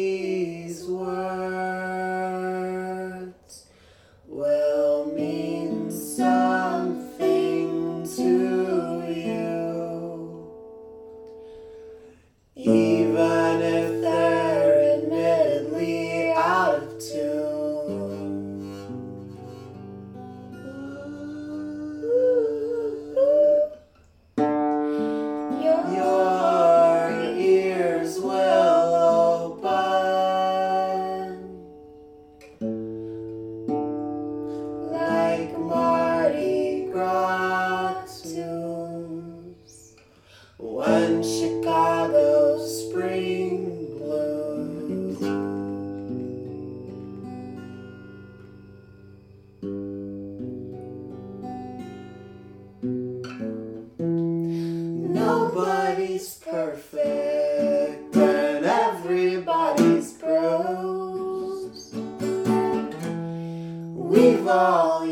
these words will mean something to you, even if they're admittedly out of tune. Your ears will open like Mardi Gras tunes when Chicago's spring blooms. Nobody's perfect and everybody's bruised. We've all